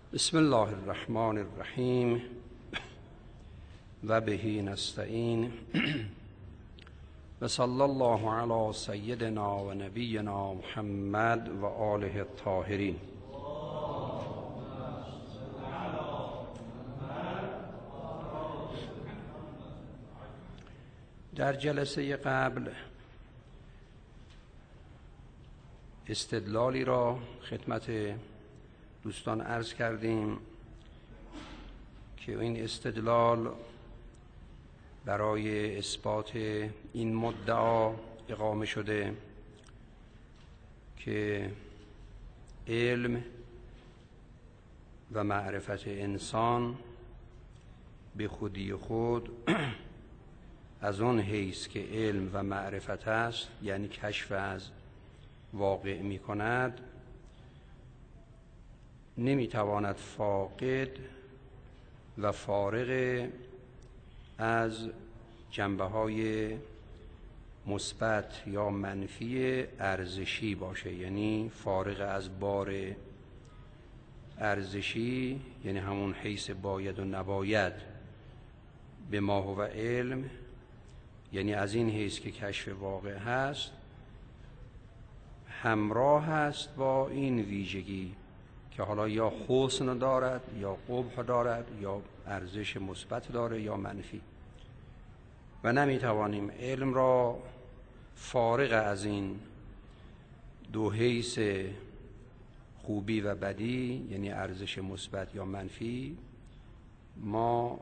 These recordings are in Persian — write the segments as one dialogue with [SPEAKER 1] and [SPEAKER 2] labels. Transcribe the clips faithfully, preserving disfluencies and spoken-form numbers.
[SPEAKER 1] بسم الله الرحمن الرحیم و به نستعین و صلی الله علی سیدنا و نبینا محمد و آله الطاهرین. در جلسه قبل استدلالی را خدمت دوستان عرض کردیم که این استدلال برای اثبات این مدعا اقامه شده که علم و معرفت انسان به خودی خود از اون حیث که علم و معرفت است، یعنی کشف از واقع می کند، نمیتواند فاقد و فارغ از جنبه‌های مثبت یا منفی ارزشی باشه، یعنی فارغ از بار ارزشی، یعنی همون حیث باید و نباید به ما هو علم، یعنی از این حیث که کشف واقع هست همراه هست با این ویژگی که حالا یا حسن دارد یا قبح دارد یا ارزش مثبت داره یا منفی، و نمیتوانیم علم را فارغ از این دو حیث خوبی و بدی، یعنی ارزش مثبت یا منفی، ما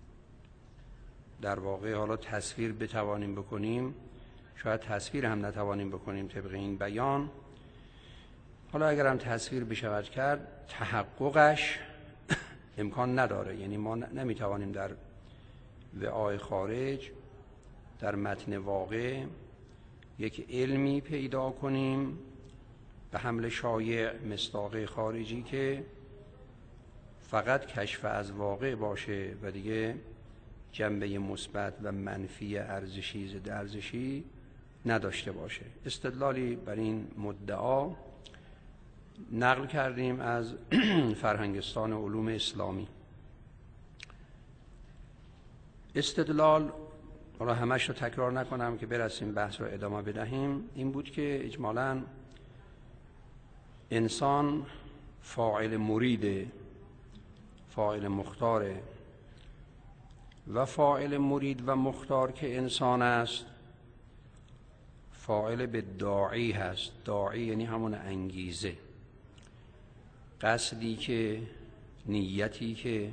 [SPEAKER 1] در واقع حالا تصویر بتوانیم بکنیم، شاید تصویر هم نتوانیم بکنیم طبق این بیان. حالا اگر هم تصویر بشود کرد، تحققش امکان نداره، یعنی ما نمیتوانیم در وعای خارج در متن واقع یک علمی پیدا کنیم به حمل شایع مصداق خارجی که فقط کشف از واقع باشه و دیگه جنبه مثبت و منفی ارزشی ضد ارزشی نداشته باشه. استدلالی بر این مدعا نقل کردیم از فرهنگستان علوم اسلامی. استدلال را همش رو تکرار نکنم که برسیم بحث رو ادامه بدهیم. این بود که اجمالاً انسان فاعل مرید، فاعل مختاره، و فاعل مرید و مختار که انسان است فاعل به داعی هست. داعی یعنی همون انگیزه، قصدی که، نیتی که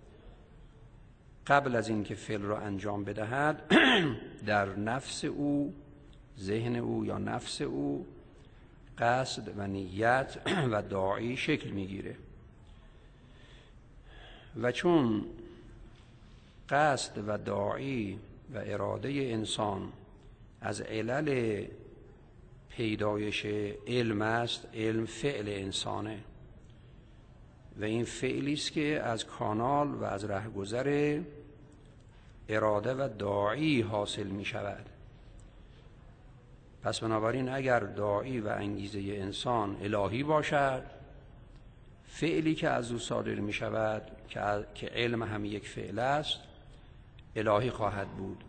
[SPEAKER 1] قبل از اینکه فعل را انجام بدهد در نفس او، ذهن او یا نفس او قصد و نیت و داعی شکل میگیره. و چون قصد و داعی و اراده انسان از علل پیدایش علم است، علم فعل انسانه و این فعلی است که از کانال و از رهگذر اراده و داعی حاصل می شود. پس بنابراین اگر داعی و انگیزه انسان الهی باشد، فعلی که از او صادر می شود که علم هم یک فعل است الهی خواهد بود.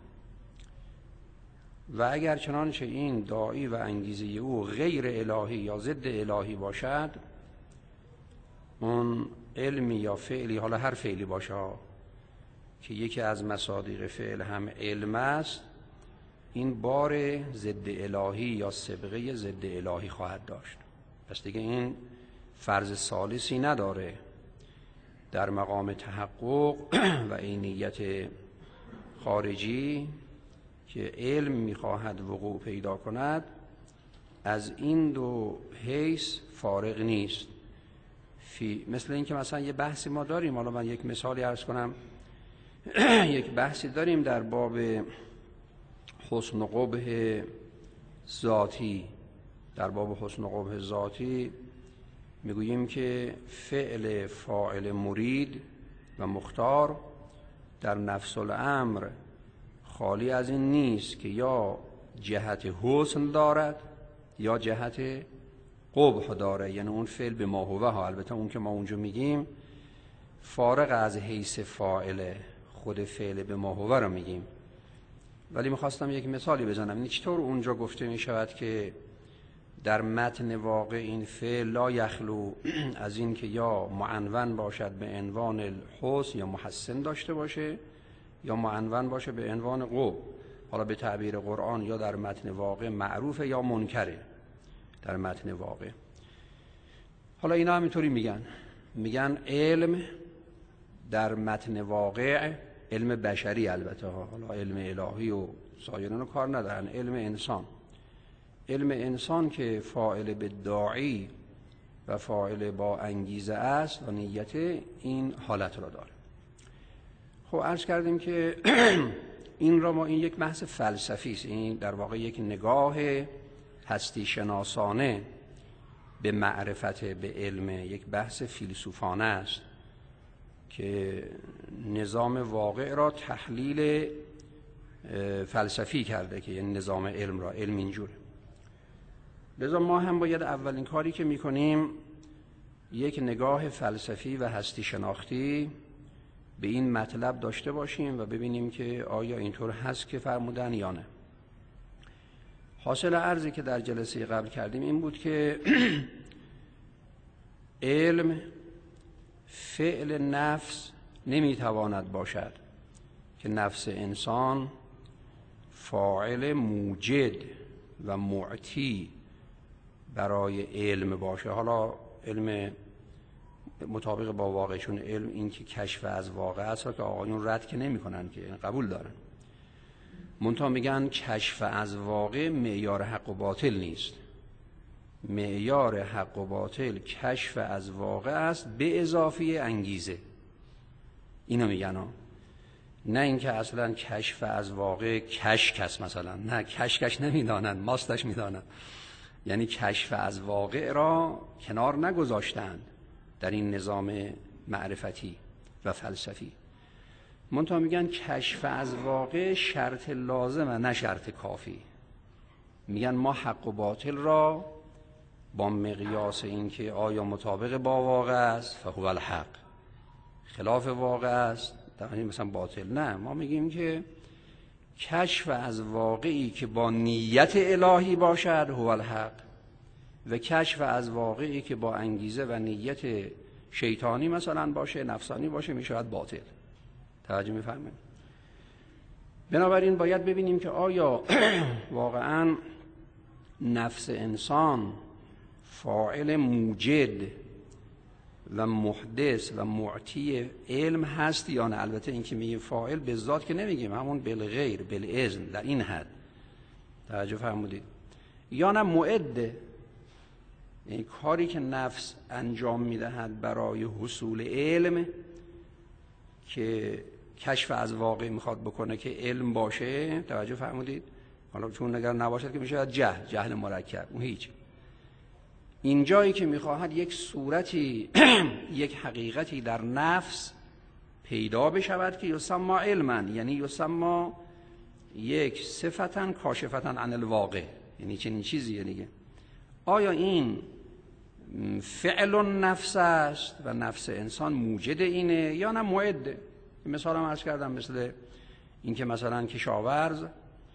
[SPEAKER 1] و اگر چنانچه این داعی و انگیزه او غیر الهی یا ضد الهی باشد، اون علمی یا فعلی، حالا هر فعلی باشه که یکی از مصادیق فعل هم علم است، این بار ضد الهی یا سبقه ضد الهی خواهد داشت. پس دیگه این فرض ثالثی نداره در مقام تحقق و عینیت خارجی که علم میخواهد وقوع پیدا کند، از این دو حیث فارغ نیست. فی مثل این که مثلا یه بحثی ما داریم، حالا من یک مثالی عرض کنم، یک بحثی داریم در باب حسن و قبح ذاتی. در باب حسن و قبح ذاتی میگوییم که فعل فاعل مرید و مختار در نفس الامر خالی از این نیست که یا جهت حسن دارد یا جهت قبح داره، یعنی اون فعل به ما هوه ها. البته اون که ما اونجا میگیم فارغ از حیث فاعل خود فعل به ما هو رو میگیم. ولی میخواستم یک مثالی بزنم. این چطور اونجا گفته میشود که در متن واقع این فعل لا یخلو از این که یا معنون باشد به عنوان الحسن یا محسن داشته باشه یا معنون باشه به عنوان قبح. حالا به تعبیر قرآن یا در متن واقع معروفه یا منکره در متن واقع. حالا اینا همینطوری میگن میگن علم در متن واقع، علم بشری البته ها، حالا علم الهی و سایرین رو کار ندارن، علم انسان، علم انسان که فاعل به داعی و فاعل با انگیزه است و نیت این حالت را داره. خب عرض کردیم که این را ما این یک بحث فلسفی است، این در واقع یک نگاه هستی شناسانه به معرفت به علم، یک بحث فیلسوفانه است که نظام واقع را تحلیل فلسفی کرده که یعنی نظام علم را، علم اینجوره. لذا ما هم باید اولین کاری که میکنیم یک نگاه فلسفی و هستی شناختی به این مطلب داشته باشیم و ببینیم که آیا اینطور هست که فرمودن یا نه. حاصل عرضی که در جلسه قبل کردیم این بود که علم فعل نفس نمیتواند باشد که نفس انسان فاعل موجد و معطی برای علم باشه. حالا علم مطابق با واقع، چون علم این که کشف از واقع است که آقایون رد که نمی کنن، که قبول دارن، منتها میگن کشف از واقع معیار حق و باطل نیست. معیار حق و باطل کشف از واقع است به اضافه انگیزه. اینو میگن ها. نه اینکه اصلا کشف از واقع کشک است مثلا، نه کشکش نمیدانن، ماستش میدانن. یعنی کشف از واقع را کنار نگذاشتند در این نظام معرفتی و فلسفی. منتها میگن کشف از واقع شرط لازم و نه شرط کافی. میگن ما حق و باطل را با مقیاس اینکه آیا مطابق با واقع است فهو الحق، خلاف واقع است در این مثلا باطل، نه، ما میگیم که کشف از واقعی که با نیت الهی باشد هو الحق و کشف از واقعی که با انگیزه و نیت شیطانی مثلا باشه، نفسانی باشه، میشود باطل. توجه میفرمایید؟ بنابراین باید ببینیم که آیا واقعا نفس انسان فاعل موجد و محدث و معطی علم هست یا نه. البته این که میگیم فاعل به ذات که نمیگیم، همون بالغیر بالاذن در این حد. توجه فرمودید؟ یا نه معد، این کاری که نفس انجام میدهد برای حصول علم که کشف از واقع میخواد بکنه که علم باشه. توجه فرمودید؟ حالا چون اگر نباشد که میشه جهل، جهل مرکب، اون هیچ. این جایی که میخواهد یک صورتی یک حقیقتی در نفس پیدا بشود که یسمى علما، یعنی یسمى یک صفتا کاشفتا عن الواقع، یعنی چنین چیزیه دیگه. آیا این فعل نفس است و نفس انسان موجد اینه یا نه معد؟ مثال هم عرض کردم، مثل این که مثلا کشاورز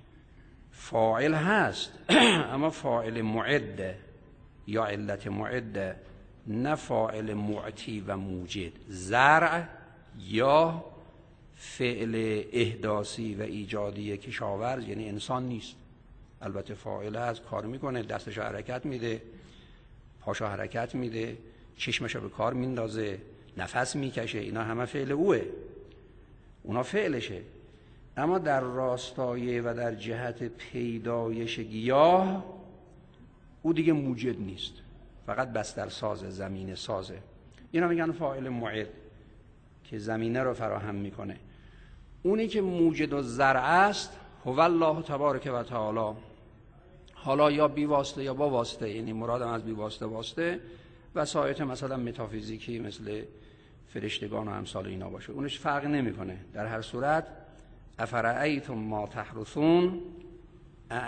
[SPEAKER 1] فاعل هست اما فاعل معد یا علت معد، نه فاعل معطی و موجد. زرع یا فعل احداثی و ایجادی کشاورز یعنی انسان نیست. البته فاعل هست، کار میکنه، دستشو حرکت میده، پاشو حرکت میده، چشمشو به کار میندازه، نفس میکشه، اینا همه فعل اوه، اونا فعلشه. اما در راستای و در جهت پیدایش گیاه او دیگه موجد نیست، فقط بستر سازه، زمین سازه. اینا میگن فاعل معد که زمینه رو فراهم میکنه. اونی که موجد و زرع است هو الله تبارک و تعالی، حالا یا بی واسطه یا با واسطه، یعنی مرادم از بی واسطه واسطه وسایط مثلا متافیزیکی مثل فرشتگان و امثال اینا باشه، اونش فرق نمیکنه. در هر صورت افرأیتم ما تحرثون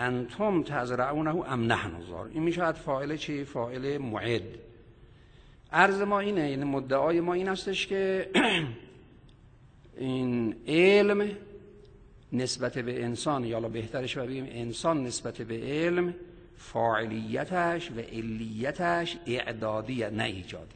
[SPEAKER 1] اانتم تزرعونه ام نحن الزارعون، این میشود فاعل چی؟ فاعل معد. عرض ما اینه، یعنی مدعای ما این هستش که این علم نسبت به انسان، یا بهترش بگیم انسان نسبت به علم، فاعلیتش و علیتش اعدادی نه ایجادی.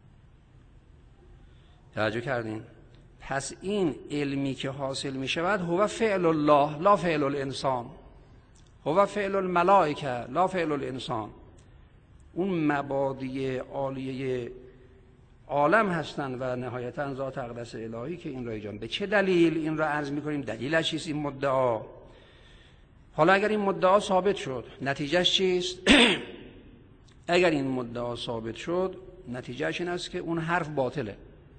[SPEAKER 1] توجه کردین؟ پس این علمی که حاصل می شود هو فعل الله لا فعل الانسان، هو فعل الملائکه لا فعل الانسان. اون مبادی عالیه عالم هستند و نهایتا ذات اقدس الهی که این را ایجاد. به چه دلیل این را عرض می‌کنیم؟ دلیلش چیست این مدعا؟ حالا اگر این مدعا ثابت شد نتیجهش چیست؟ اگر این مدعا ثابت شد نتیجهش این است که اون حرف باطله،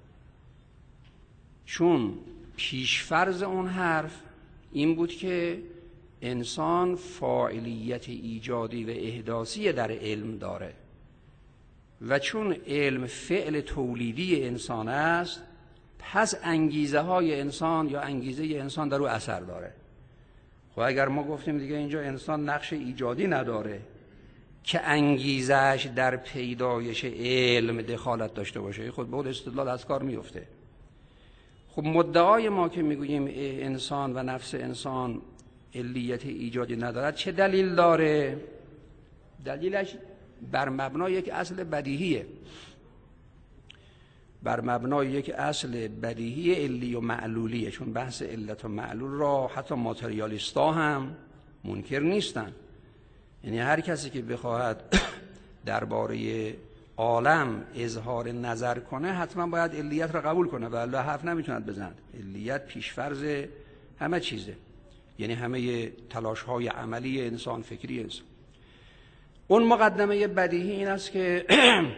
[SPEAKER 1] چون پیشفرض اون حرف این بود که انسان فاعلیت ایجادی و احداثی در علم داره و چون علم فعل تولیدی انسان است پس انگیزه های انسان یا انگیزه انسان در او اثر داره. خب اگر ما گفتیم دیگه اینجا انسان نقش ایجادی نداره که انگیزش در پیدایش علم دخالت داشته باشه، خود به خود استدلال از کار میفته. خب مدعای ما که میگوییم انسان و نفس انسان علیت ایجادی ندارد چه دلیل داره؟ دلیلش بر مبنای یک اصل بدیهیه، بر مبنای یک اصل بدیهی علی و معلولیه، چون بحث علت و معلول را حتی ماتریالیستا هم منکر نیستن. یعنی هر کسی که بخواهد درباره عالم اظهار نظر کنه حتما باید علیت را قبول کنه و الا حرف نمیتوند بزند. علیت پیشفرض همه چیزه، یعنی همه تلاش های عملی انسان، فکری انسان. اون مقدمه بدیهی این است که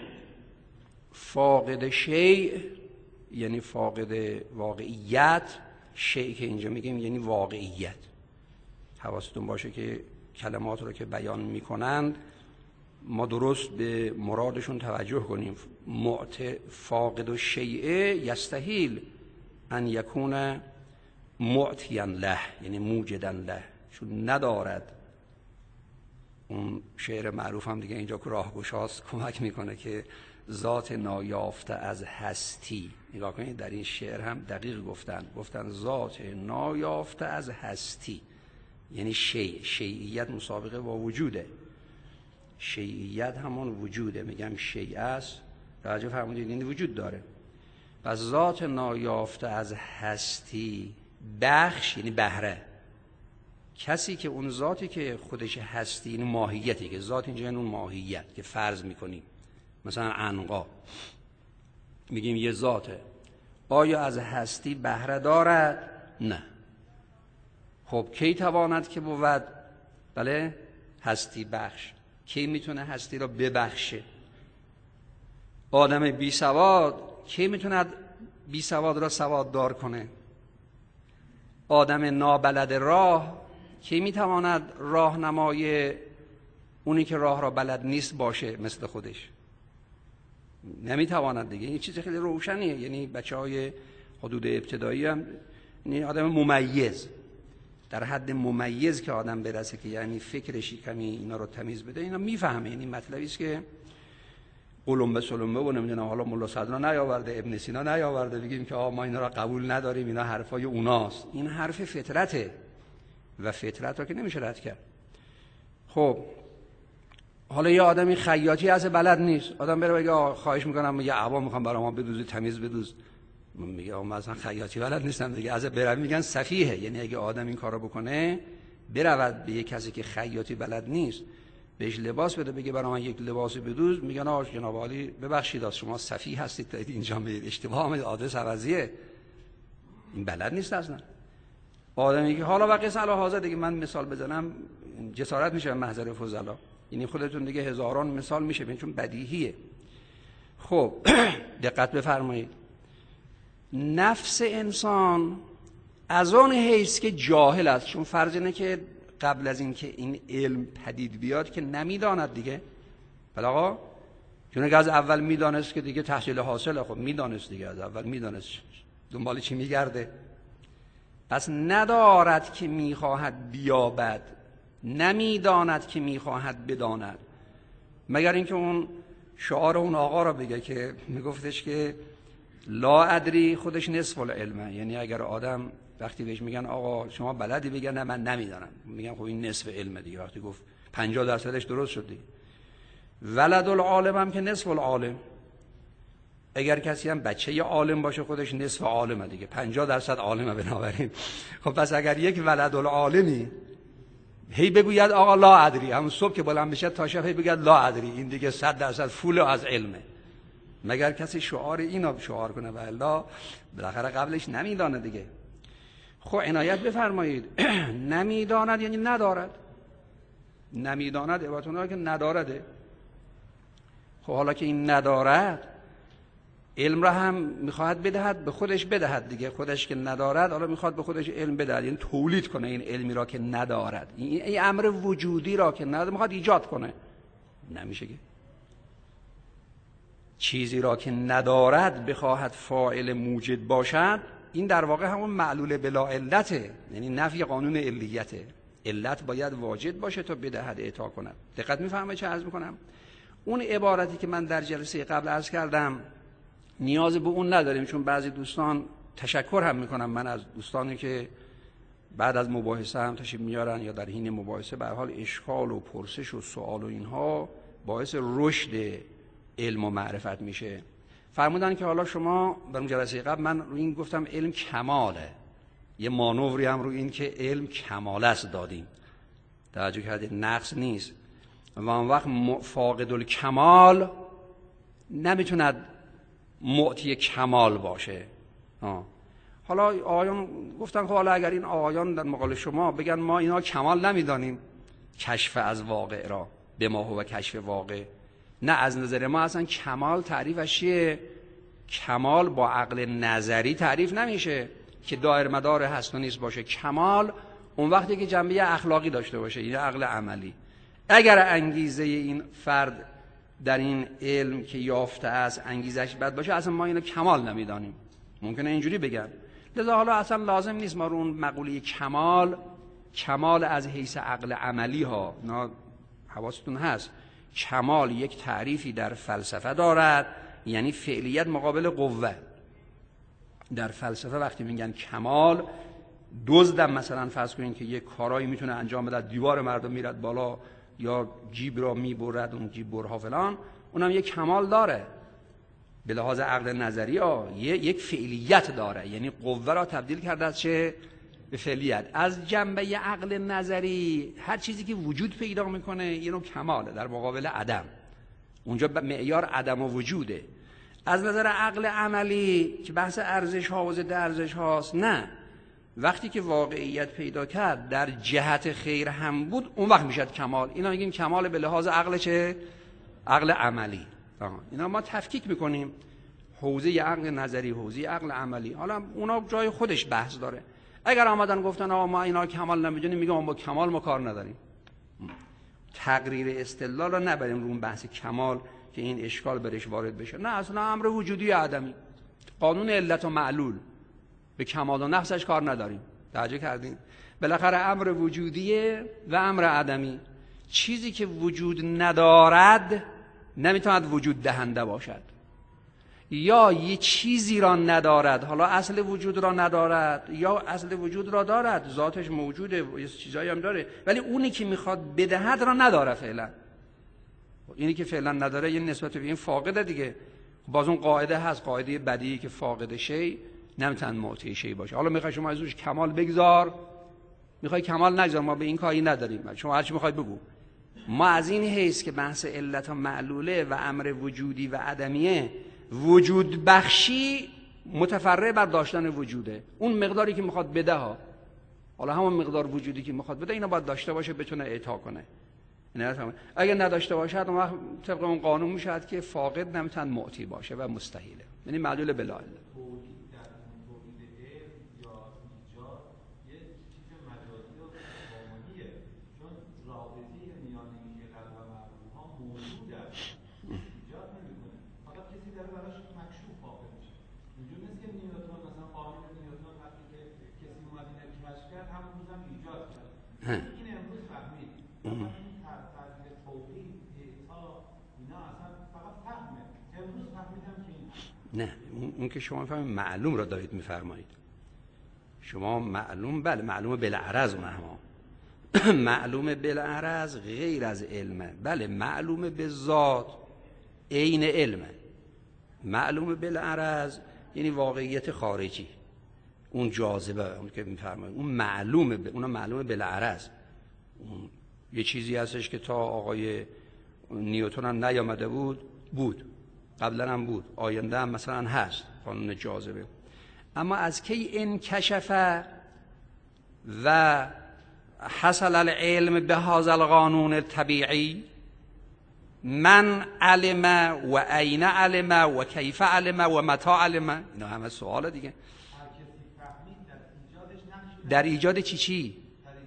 [SPEAKER 1] فاقد شیء یعنی فاقد واقعیت، شیء که اینجا میگیم یعنی واقعیت. حواستون باشه که کلمات رو که بیان میکنند ما درست به مرادشون توجه کنیم. معت فاقد الشیء یستحیل ان یکون معتیا له، یعنی موجدا له، چون ندارد. اون شعر معروف هم دیگه اینجا که راهگشاست کمک میکنه که ذات نایافته از هستی، نگاه کنید در این شعر هم دقیق گفتن گفتن ذات نایافته از هستی، یعنی شیء. شیعیت مسابقه با وجوده، شیعیت همون وجوده، میگم شیء است، توجه فرمودید، یعنی وجود داره. پس ذات نایافته از هستی، بخش یعنی بهره، کسی که اون ذاتی که خودش هستی، این ماهیتی که ذات اینجا اون ماهیت که فرض میکنیم مثلا عنقا میگیم یه ذاته، آیا از هستی بهره دارد؟ نه. خب کی تواند که بود بله هستی بخش؟ کی میتونه هستی را ببخشه؟ آدم بی سواد کی میتونه بی سواد را سواد دار کنه؟ آدم نابلد راه کی میتواند راهنمای اونی که راه را بلد نیست باشه مثل خودش؟ نمیتواند دیگه. این چیز خیلی روشنیه. یعنی بچهای حدود ابتدایی هم یعنی آدم ممیز، در حد ممیز که آدم برسه که یعنی فکرشی کمی اینا رو تمیز بده، اینا میفهمه. یعنی مطلبی است که قلمبه سلمبه و نمیدونم حالا ملا صدرا نیاورده، ابن سینا نیاورده بگیم که آ ما اینا رو قبول نداریم، اینا حرفای اوناست. این حرف فطرته و فطرت رو که نمیشه رد کرد. خب حالا یه آدمی خیاطی از بلد نیست، آدم بره بگه خواهش میکنم یه عبا میخوام برام ما بدوزی، تمیز بدوز، میگه آ مثلا خیاطی بلد نیستم دیگه، از برام میگن سفیه. یعنی اگه آدم این کارو بکنه برود به یه کسی که خیاطی بلد نیست بهش لباس بده، بگه برام من یک لباس بدوز، میگن آ جناب عالی ببخشید از شما سفیه هستید تا اینجا میید، اشتباه آمد، آدرس عوضیه، این بلد نیست اصلا. آدمی که حالا وقت علی حاضر دیگه من مثال بزنم جسارت میشه محضر فضلا، یعنی خودتون دیگه هزاران مثال میشه ببین چون بدیهیه. خب دقت بفرمایید، نفس انسان از آن حیث که جاهل است، چون فرض اینه که قبل از این که این علم پدید بیاد که نمیداند دیگه، بله آقا، چون اگه از اول میدانست که دیگه تحصیل حاصله، خب میدانست دیگه، از اول میدانست دنبال چی میگرده. پس ندارد که میخواهد بیابد، نمیداند که میخواهد بداند، مگر اینکه اون شعار اون آقا را بگه که میگفتش که لا ادری خودش نصف العلمه. یعنی اگر آدم وقتی بهش میگن آقا شما بلدی، بگن نه من نمیدانم، میگن خب این نصف علمه دیگه. وقتی گفت پنجاه درصدش درست شد دیگه. ولد العالم هم که نصف العالم. اگر کسی هم بچه ی عالم باشه خودش نصف عالمه دیگه، پنجاه درصد عالمه. بنابراین خب پس اگر یک ولد العالمی هی بگوید آقا لا ادری، همون صبح که بلند بشه تا شب هی بگوید لا ادری، این دیگه صد درصد فول از علمه. مگر کسی شعار اینو شعار کنه و الا بالاخره قبلش نمیدانه دیگه. خب عنایت بفرمایید. نمیداند یعنی ندارد. نمیداند عبارتونه که ندارده. خب حالا که این ندارد، علم را هم میخواهد بدهد به خودش بدهد دیگه. خودش که ندارد حالا میخواد به خودش علم بدهد، یعنی تولید کنه این علمی را که ندارد. این, این امر وجودی را که ندارد میخواد ایجاد کنه. نمیشه که چیزی را که ندارد بخواهد فاعل موجد باشد. این در واقع همون معلول بلا علته، یعنی نفی قانون علیته. علت باید واجد باشه تا بدهد اعطا کند. دقت میفهمه چه عرض میکنم؟ اون عبارتی که من در جلسه قبل عرض کردم نیاز به اون نداریم، چون بعضی دوستان تشکر هم میکنم من از دوستانی که بعد از مباحثه هم تشریف میارن یا در حین مباحثه به هر حال اشکال و پرسش و سوال و اینها باعث رشد علم و معرفت میشه. فرمودن که حالا شما در اون جلسه قبل من رو این گفتم علم کماله، یه مانوری هم رو این که علم کمال است دادیم. توجه کردید؟ نقص نیست. و اون وقت فاقد الکمال نمیتوند معطی کمال باشه. آه. حالا آقایان گفتن که حالا اگر این آقایان در مقابل شما بگن ما اینا کمال نمیدانیم، کشف از واقع را به ما هو کشف واقع، نه از نظر ما اصلا کمال تعریفش چیه؟ کمال با عقل نظری تعریف نمیشه که دایر مدار هست و نیست باشه. کمال اون وقتی که جنبه اخلاقی داشته باشه، این عقل عملی. اگر انگیزه این فرد در این علم که یافته است انگیزش بد باشه، اصلا ما اینو کمال نمیدانیم. ممکنه اینجوری بگن. لذا حالا اصلا لازم نیست ما رو اون مقوله کمال کمال از حیث عقل عملی ها، نه حواستون هست، کمال یک تعریفی در فلسفه دارد، یعنی فعلیت مقابل قوه. در فلسفه وقتی میگن کمال، دزدم مثلا فرض کنین که یک کارایی میتونه انجام بده، دیوار مردم میرد بالا یا جیب را میبرد، اون جیب برها فلان، اونم یک کمال داره به لحاظ عقل نظری ها، یک فعلیت داره، یعنی قوه را تبدیل کرده از چه؟ به فعلیت. از جنبه عقل نظری هر چیزی که وجود پیدا میکنه اینو کماله در مقابل عدم. اونجا معیار عدم و وجوده. از نظر عقل عملی که بحث ارزش ها و ضد ارزش هاست، نه، وقتی که واقعیت پیدا کرد در جهت خیر هم بود، اون وقت میشد کمال. اینا میگیم کمال به لحاظ عقل چه؟ عقل عملی. اینا ما تفکیک میکنیم، حوزه عقل نظری، حوزه عقل عملی. حالا اونا جای خودش بحث داره. اگر آمدن گفتن آقا ما اینا کمال نمیدونیم، میگم با کمال ما کار نداریم. تقریر استدلال رو نبریم رو اون بحث کمال که این اشکال برش وارد بشه. نه، اصلا امر وجودی عدمی، قانون علت و معلول، به کمال و نقصش کار نداریم. توجه کردین؟ بالاخره امر وجودیه و امر عدمی. چیزی که وجود ندارد نمیتواند وجود دهنده باشد، یا یه چیزی را ندارد، حالا اصل وجود را ندارد یا اصل وجود را دارد، ذاتش موجوده، یه چیزایی هم داره، ولی اونی که میخواد بدهد را نداره فعلا. اینی که فعلا نداره یه نسبت به این فاقده دیگه. باز اون قاعده هست، قاعده بدیهی که فاقد شی نمیتونه معطی شی باشه. حالا میخوای شما ازش کمال بگذار، میخوای کمال نگذار، ما به این کاری نداریم، شما هر چی میخواید بگو. ما از این حیث که بحث علت و معلوله و امر وجودی و عدمیه، وجود بخشی متفرع بر داشتن وجوده. اون مقداری که میخواد بده ها، حالا همون مقدار وجودی که میخواد بده اینا باید داشته باشه بتونه اعطا کنه. اگه نداشته باشد اون وقت طبق اون قانون میشد که فاقد نمیتونه معطی باشه و مستحیله، یعنی معلول بلا علت.
[SPEAKER 2] این امروز فهمید این تعبیر توحید اعطا اینا اصلا فقط
[SPEAKER 1] نه، اون که شما میفهمید معلوم را دارید میفرمایید. شما معلوم، بله معلوم بالعرض اون اما معلوم بالعرض غیر از علمه. بله معلوم به ذات عین علمه. معلوم بالعرض یعنی واقعیت خارجی، اون جاذبه، اون که میفرمایید اون معلومه، ب... اون معلومه بالعرض. اون یه چیزی هستش که تا آقای نیوتن هم نیامده بود بود، قبلا هم بود، آینده هم مثلا هست، قانون جاذبه. اما از کی انکشف و حصل العلم به هذا القانون الطبیعی؟ من علم و عین علم و کیف علم و متى علم؟ اینا همه سواله دیگه. در ایجاد چی چی؟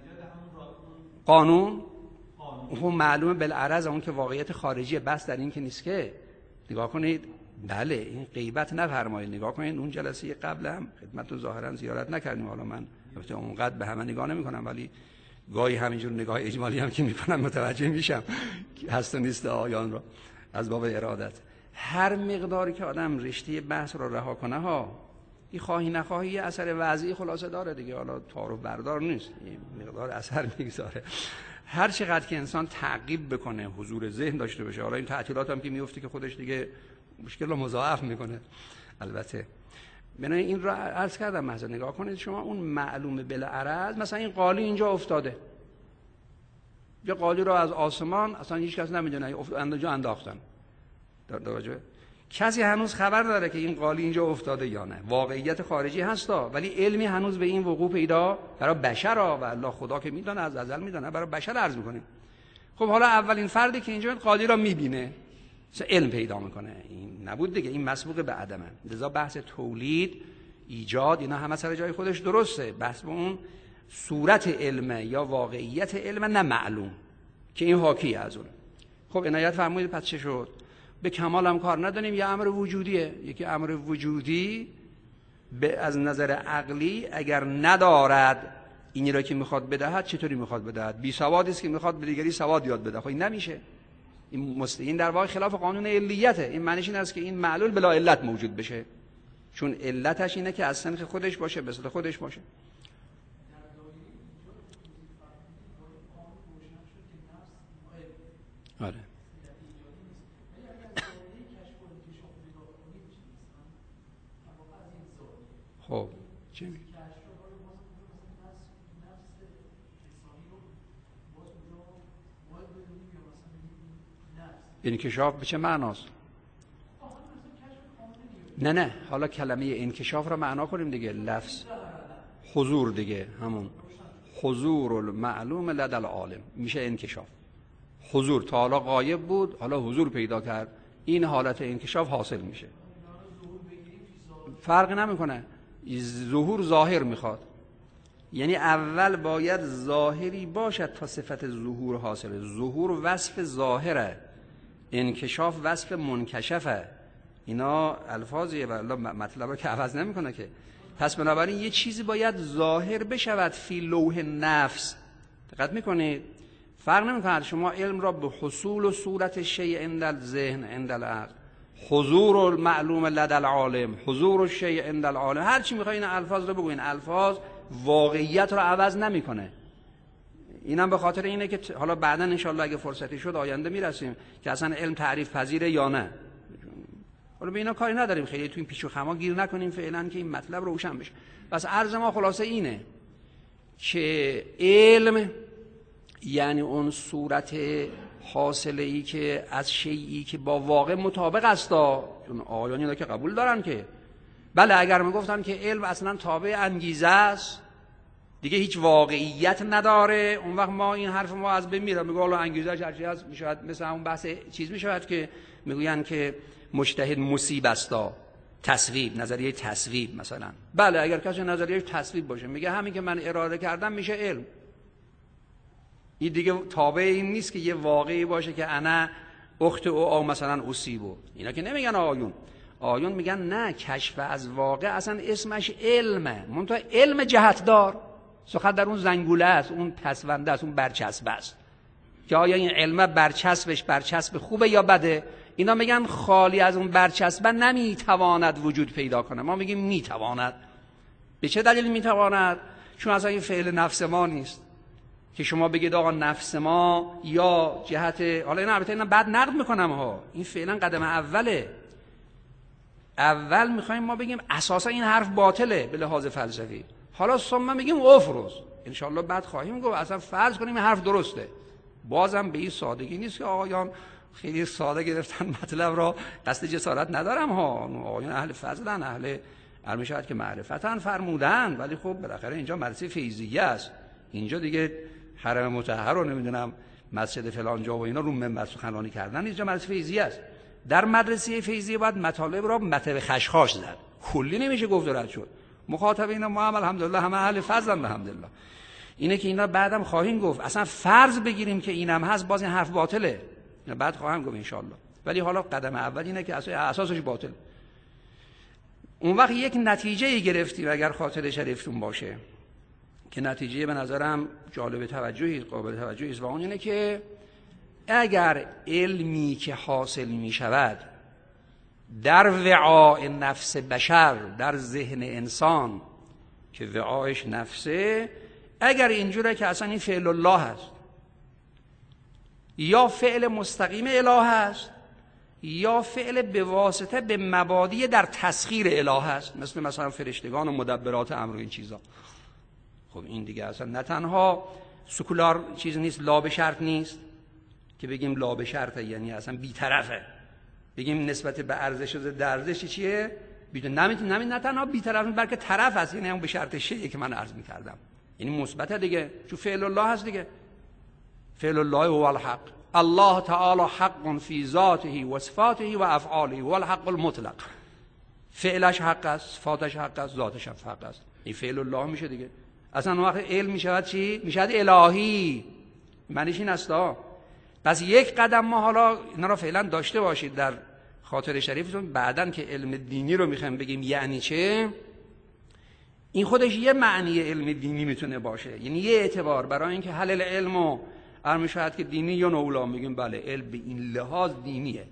[SPEAKER 1] قانون. اون معلومه بالعرض، اون که واقعیت خارجیه، بس در این که نیست که نگاه کنید. بله این غیبت نفرمایید. نگاه کنید اون جلسه قبل هم خدمتتون ظاهرا زیارت نکردیم. حالا من البته اونقدر به همه نگاه نمی‌کنم، ولی گاهی همینجور نگاه اجمالی هم که می‌کنم متوجه میشم هست و نیست آیان را از باب ارادت. هر مقداری که آدم رشته بحث رو رها کنه ها، این خواهی نخواهی یه اثر وضعی خلاصه داره دیگه. حالا تعارف بردار نیست، این مقدار اثر میگذاره. هر چقدر که انسان تعقیب بکنه، حضور ذهن داشته باشه. حالا این تعطیلات هم که میفته که خودش دیگه مشکل رو مضاعف میکنه. البته من این رو عرض کردم، مثلا نگاه کنید شما اون معلومه بالعرض، مثلا این قالی اینجا افتاده، یه قالی رو از آسمان اصلا هیچ کس نمیدونه اونجا انداختن، درجه کسی هنوز خبر داره که این قالی اینجا افتاده یا نه. واقعیت خارجی هستا، ولی علمی هنوز به این وقوع پیدا برای بشر ها، و الله خدا که میدونه، از ازل میدونه، برای بشر عرض میکنیم. خب حالا اولین فردی که اینجا قالی را میبینه علم پیدا میکنه، این نبود دیگه، این مسبوق به عدمه. لذا بحث تولید، ایجاد، اینا همه سر جای خودش درسته. بحث به اون صورت علم یا واقعیت علم، نه معلوم که این حاکی از اون. خب عنایت فرمایید پس چه شد؟ به کمال هم کار نداریم، یه امر وجودیه. یکی امر وجودی به از نظر عقلی اگر ندارد اینی را که میخواد بدهد، چطوری میخواد بدهد؟ بی سوادی است که میخواد به دیگری سواد یاد بده. خب این نمیشه. این مست... این در واقع خلاف قانون علیته. این معنیش این است که این معلول بلا علت موجود بشه، چون علتش اینه که از سنخ خودش باشه، به صورت خودش باشه. آره. خب چی میگی؟ انکشاف به چه معناست؟ نه نه حالا کلمه انکشاف را معنا کنیم دیگه. لفظ حضور دیگه، همون حضور المعلوم لدى العالم میشه انکشاف. حضور تا حالا غایب بود، حالا حضور پیدا کرد، این حالت انکشاف حاصل میشه. فرق نمیکنه، ظهور ظاهر میخواد، یعنی اول باید ظاهری باشد تا صفت ظهور حاصله. ظهور وصف ظاهره، انکشاف وصف منکشفه. اینا الفاظیه و مطلب رو که عوض نمیکنه که. پس بنابراین یه چیزی باید ظاهر بشود فی لوح نفس. دقت میکنید؟ فرق نمیکنه شما علم را به حصول و صورت شیء عند الذهن عند العقل، حضور المعلوم لدى العالم، حضور الشیء عند العالم، هر چی میخواین الفاظ رو بگوین. الفاظ واقعیت رو عوض نمیکنه. اینم به خاطر اینه که حالا بعداً انشالله اگه فرصتی شد آینده میرسیم که اصلا علم تعریف پذیره یا نه. حالا به اینا کاری نداریم، خیلی تو این پیچ و خما گیر نکنیم فعلا که این مطلب روشن بشه. پس عرض ما خلاصه اینه که علم یعنی اون صورت حاصله ای که از شیئی که با واقع مطابق است. چون آیان اینا که قبول دارن که بله، اگر میگفتن که علم اصلا تابع انگیزه است دیگه هیچ واقعیت نداره، اون وقت ما این حرف ما از بین میره. میگه حالا انگیزه هر چی هست میشود، مثلا اون بحث چیز میشود که میگوین که مجتهد مصیب است، تصویب، نظریه تصویب مثلا. بله اگر کسی نظریه تصویب باشه میگه همین که من اراده کردم میشه علم. این دیگه تابع این نیست که یه واقعی باشه که انا اخت او او مثلا اصیبو. اینا که نمیگن آیون. آیون میگن نه، کشف از واقع اصلا اسمش علمه، منتها علم جهت دار. سخن در اون زنگوله است، اون پسونده است، اون برچسب است که آیا این علم برچسبش برچسب خوبه یا بده. اینا میگن خالی از اون برچسبه نمیتواند وجود پیدا کنه، ما میگیم میتواند. به چه دلیل میتواند؟ چون اصلا این فعل نفس ما نیست که شما بگید آقا نفس ما یا جهت، حالا اینا البته اینا بعد نقد میکنم ها، این فعلا قدم اوله. اول میخوایم ما بگیم اساسا این حرف باطله به لحاظ فلسفی، حالا ثم میگیم افرض ان شاء الله بعد خواهیم گفت اصلا فرض کنیم این حرف درسته. بازم به این سادگی نیست که آقایان خیلی ساده گرفتن مطلب را، قصد جسارت ندارم ها، آقایان اهل فضلن، اهل علم شاید که معرفتن فرمودن، ولی خب بالاخره اینجا مدرسه فیضیه است، اینجا دیگه حرم مطهر رو نمیدونم مسجد فلان جا و اینا رو منبر سخنرانی کردن، اینجا مدرسه فیضیه است. در مدرسه فیضیه باید مطالب را مطلب خشخاش زد، کلی نمیشه گفت رد شد. مخاطب اینا ما هم الحمدلله همه اهل فضلن الحمدلله. اینه که اینا بعدم خواهیم گفت اصلا فرض بگیریم که اینم هست باز این حرف باطله، بعد خواهم گفت ان شاء الله. ولی حالا قدم اول اینه که اساسش باطل. اون وقت یک نتیجه گرفتیم اگر خاطر شریفتون باشه که نتیجه به نظرم جالب توجهی، قابل توجهی است، و اون اینه که اگر علمی که حاصل می شود در وعاء نفس بشر، در ذهن انسان که وعاءش نفسه، اگر اینجوره که اصلا این فعل الله هست یا فعل مستقیم اله هست یا فعل به واسطه به مبادی در تسخیر اله هست، مثل مثلا فرشتگان و مدبرات امر و این چیزا، خب این دیگه اصلا نه تنها سکولار چیز نیست، لا به شرط نیست که بگیم لا به شرطه، یعنی اصلا بی‌طرفه، بگیم نسبت به ارزش ضد ارزش چیه؟ بیتون نمیتونیم نمی نه تنها بی‌طرف بلکه طرف هست، یعنی اون به شرط شیء که من عرض می‌کردم، یعنی مثبت دیگه، چون فعل الله هست دیگه. فعل الله هو الحق، الله تعالی حق فی ذاته و صفاته و افعاله و الحق المطلق، فعلش حق است، صفاتش حق است، ذاتش هم حق است، این فعل الله میشه دیگه. اصلا اون وقت علم میشود چی؟ میشود الهی، معنیش این استا. پس یک قدم ما حالا اینا رو فعلا داشته باشید در خاطر شریفتون، بعدن که علم دینی رو میخوایم بگیم یعنی چه، این خودش یه معنی علم دینی میتونه باشه، یعنی یه اعتبار برای اینکه حل العلم و ارمی شاید که دینی یا نولا، میگیم بله علم به این لحاظ دینیه.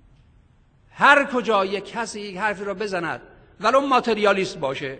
[SPEAKER 1] هر کجا یک کسی یک حرفی رو بزند ولو ماتریالیست باشه،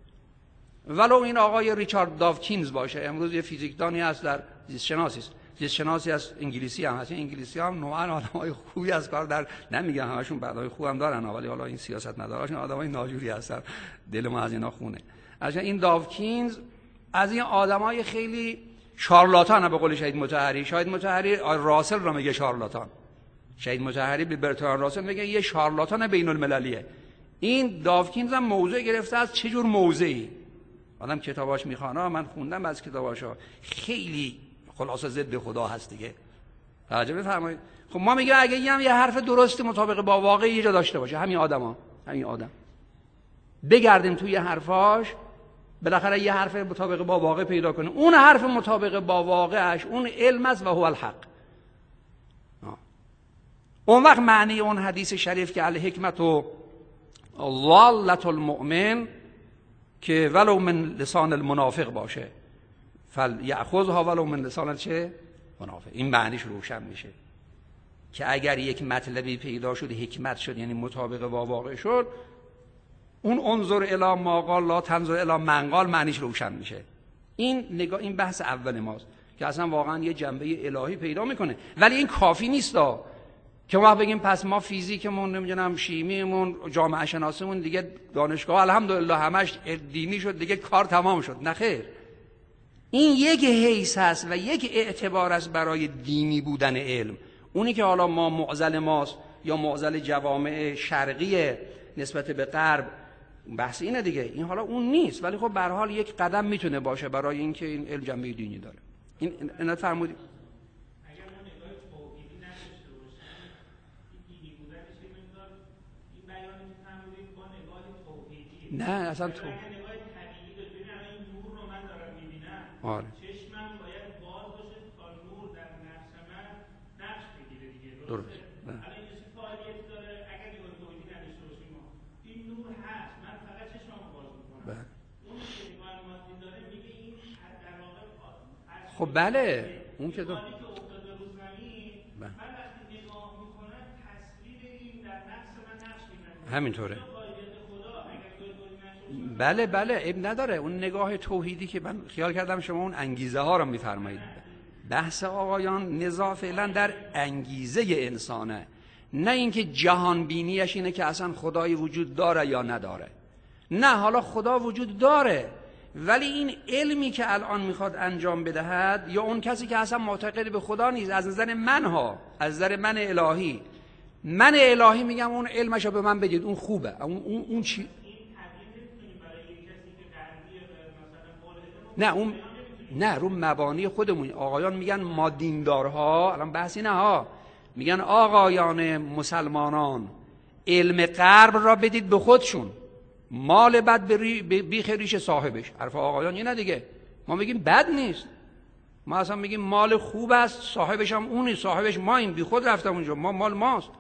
[SPEAKER 1] ولو این آقای ریچارد داوکینز باشه، امروز یه فیزیکدانی هست در زیست شناسی است، زیست شناسی از انگلیسی هم هست، انگلیسی هم نوعا آدمای خوبی از کار در، نمیگم همشون بعدای خوبم دارن ولی حالا این سیاست نداراشون آدمای ناجوری هستن، دل ما از اینا خونه. اصلا این داوکینز از این آدمای خیلی شارلاتان، به قول شهید مطهری، شهید مطهری راسل رو میگه شارلاتان، شهید مطهری به برتراند راسل میگه یه شارلاتان بین المللیه. این داوکینز هم موضوع گرفته از چه جور موضعی، آدم کتاباش میخوانه، من خوندم از کتاباشو، خیلی خلاصه ضد خدا هست دیگه، توجه بفرمایید. خب ما میگه اگه یه هم یه حرف درست مطابق با واقع یه جا داشته باشه، همین آدما، همین آدم بگردیم توی حرفاش، بالاخره یه حرف مطابق با واقع پیدا کنه، اون حرف مطابق با واقعش اون علم است و هو الحق. اون وقت معنی اون حدیث شریف که الحکمت و ضالة المؤمن که ولو من لسان المنافق باشه، فلیأخذها ولو من لسان چه؟ منافق، این معنیش روشن میشه که اگر یک مطلبی پیدا شد حکمت شد، یعنی مطابق با واقع شد، اون انظر الی ما قال لا تنظر الی من قال معنیش روشن میشه. این نگاه، این بحث اول ماست که اصلا واقعا یه جنبه الهی پیدا میکنه، ولی این کافی نیستا که ما بگیم پس ما فیزیکمون، نمیدونم شیمیمون، جامعه شناسیمون دیگه دانشگاه الحمدلله همش دینی شد دیگه کار تمام شد. نه خیر، این یک حیث هست و یک اعتبار است برای دینی بودن علم. اونی که حالا ما معضل ماست یا معضل جوامع شرقی نسبت به غرب، بحث اینه دیگه، این حالا اون نیست، ولی خب به هر حال یک قدم میتونه باشه برای اینکه این علم جنبه دینی داره. این اینا فرمودید
[SPEAKER 2] اگر ما نگاه توحیدی نداشته باشیم، این دینی بودنش نمیذار، این بیانی که فرمودید با نگاه توحیدی،
[SPEAKER 1] نه اصلا تو
[SPEAKER 2] اگر نگاه طبیعی داشته، ببین الان این نور رو من دارم میبینم،
[SPEAKER 1] آره
[SPEAKER 2] چشمم باید باز باشه تا نور در نفس من نقش بگیره دیگه،
[SPEAKER 1] درست.
[SPEAKER 2] الان این چه فعالیتی داره؟ اگر نگاه توحیدی نداشته باشیم ما، این نور هست، من فقط چشمم باز میکنم، اون که نگاه مادی داره میگه این در واقع
[SPEAKER 1] خب بله اون که تو
[SPEAKER 2] که افتاده رو زمین، من وقتی نگاه میکنم تصویر
[SPEAKER 1] همینطوره. بله بله اب نداره. اون نگاه توحیدی که من خیال کردم شما اون انگیزه ها رو میفرمایید. بحث آقایان نزاع فعلا در انگیزه انسانه، نه اینکه جهان بینیش اینه که اصلا خدایی وجود داره یا نداره. نه، حالا خدا وجود داره، ولی این علمی که الان میخواد انجام بدهد، یا اون کسی که اصلا معتقد به خدا نیست، از نظر من ها، از نظر من الهی، من الهی میگم اون علمشو به من بدید، اون خوبه. اون اون, اون چی؟ نه اون نه رو مبانی خودمون. آقایان میگن ما دیندارها، الان بحثی نه ها، میگن آقایان مسلمانان علم غرب را بدید به خودشون، مال بد بیخ ریش صاحبش. حرف آقایان اینه دیگه. ما میگیم بد نیست، ما اصلا میگیم مال خوب است، صاحبش هم اونی، صاحبش ما، این بی خود رفتم اونجا، ما مال ماست.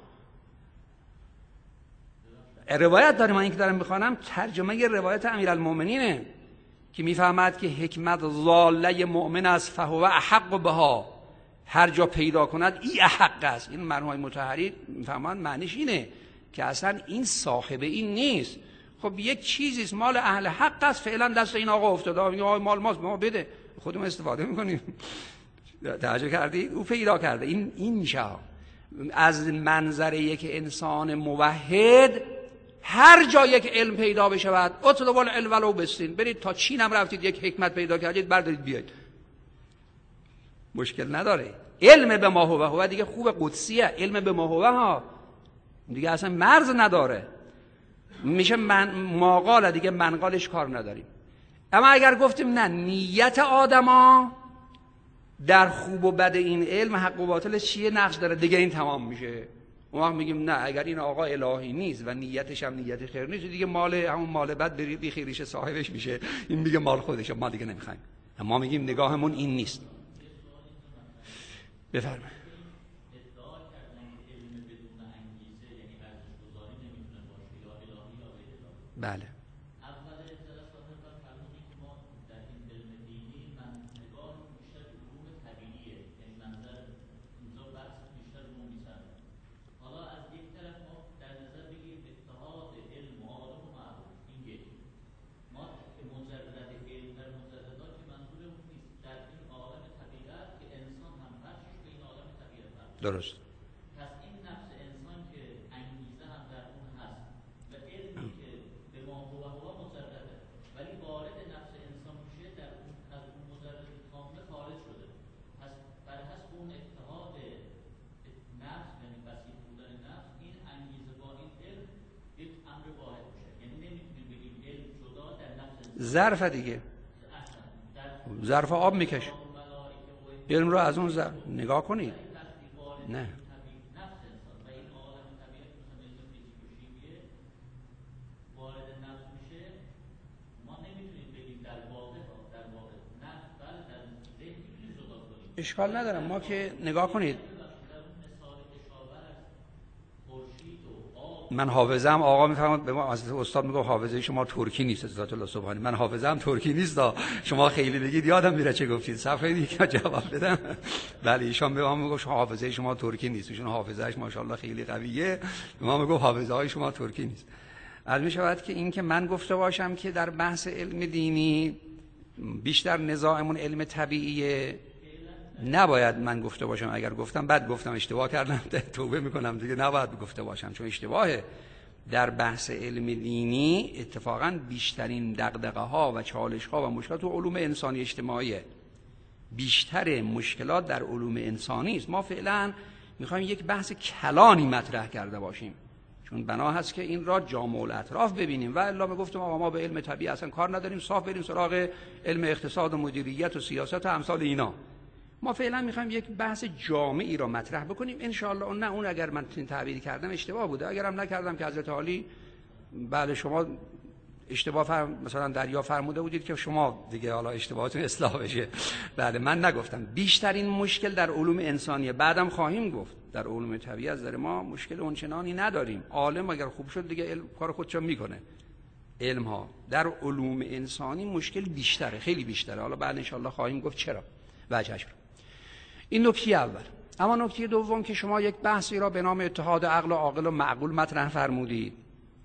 [SPEAKER 1] روایت داریم، من این که دارم میخوانم ترجمه ی روایت امیرالمومنینه که میفهمد که حکمت ضاله مؤمن است فهو احق بها، هر جا پیدا کند ای احق است. این مرحوم مطهری میفهمن معنیش اینه که اصلا این صاحب این نیست. خب یک چیزیست مال اهل حق است، فعلا دست این آقا افتاده، میگه آقا مال ماست، ما بده، خودمون استفاده میکنیم. توجه کردید؟ او پیدا کرده. این این میشه از منظر یک انسان موحد. هر جا یک علم پیدا بشود، اطلب العلم ولو بسین، برید تا چین هم رفتید یک حکمت پیدا کردید بردارید بیاید، مشکل نداره. علم به ما هو هو دیگه خوب، قدسیه. علم به ما هو ها دیگه اصلا مرز نداره، میشه من ماقال دیگه، منقالش کار نداریم. اما اگر گفتیم نه، نیت آدما در خوب و بد این علم، حق و باطلش چیه، نقش داره دیگه، این تمام میشه. اون وقت میگیم نه، اگر این آقا الهی نیست و نیتش هم نیت خیر نیست، دیگه مال همون مال بد بری بی خیریش صاحبش میشه، این میگه مال خودشه، ما دیگه نمیخوایم. ما میگیم نگاهمون این نیست. بفرمایید. بله. درست.
[SPEAKER 2] پس این نفس انسان که انگیزه هم در اون هست و علمی که به ما هو هو مجرده، ولی وارد نفس انسان میشه، در اون از اون مجرد کامل خارج شده. پس بر حسب اون اتحاد نفس، یعنی بسیط بودن نفس، این انگیزه با این علم یک امر واحد میشه. یعنی نمیتونیم بگیم علم جدا در نفس انسان.
[SPEAKER 1] ظرف دیگه، ظرف آب میکشه علم رو از اون ظرف نگاه کنید. نه اشکال ندارم، ما که نگاه کنید، من حافظم، آقا میفهمد به ما، از استاد میگه حافظه شما ترکی نیست، ذات الله سبحانی. من حافظم ترکی نیست، شما خیلی بگید یادم میره چه گفتید، صفحه دیگه جواب بدم. بله ایشان به ما میگه حافظه شما ترکی نیست، ایشون حافظه‌اش ماشاءالله خیلی قویه، به ما میگه حافظه های شما ترکی نیست. عرض میشود که این که من گفته باشم که در بحث علم دینی بیشتر نزاعمون علم طبیعیه، نباید من گفته باشم. اگر گفتم بد گفتم، اشتباه کردم، توبه میکنم دیگه، نباید گفته باشم چون اشتباهه. در بحث علم دینی اتفاقا بیشترین دغدغه ها و چالش ها و مشکلات تو علوم انسانی اجتماعیه. بیشتر مشکلات در علوم انسانی است. ما فعلا میخوایم یک بحث کلانی مطرح کرده باشیم، چون بنا هست که این را جامع الاطراف ببینیم. و الا میگفتم آقا ما به علم طبیعی اصلا کار نداریم، صاف بریم سراغ علم اقتصاد و مدیریت و سیاست و امثال اینا. ما فعلا میخوایم یک بحث جامعی را مطرح بکنیم ان شاء الله. اون نه، اون اگر من تعبیر کردم اشتباه بوده، اگرم نکردم که حضرت عالی بله شما اشتباه فرم مثلا دریا فرموده بودید که شما دیگه حالا اشتباهاتون اصلاح بشه. بله من نگفتم. بیشترین مشکل در علوم انسانیه، بعدم خواهیم گفت در علوم طبیعی از نظر ما مشکل اونچنانی نداریم. عالم اگر خوب شد دیگه علم کار خودشو میکنه. علم ها در علوم انسانی مشکل بیشتره، خیلی بیشتره. حالا بعد ان شاء الله خواهیم گفت چرا وجهش رو. این نکته اول. اما نکته دوم که شما یک بحثی را به نام اتحاد عقل و عاقل و معقول مطرح فرمودید،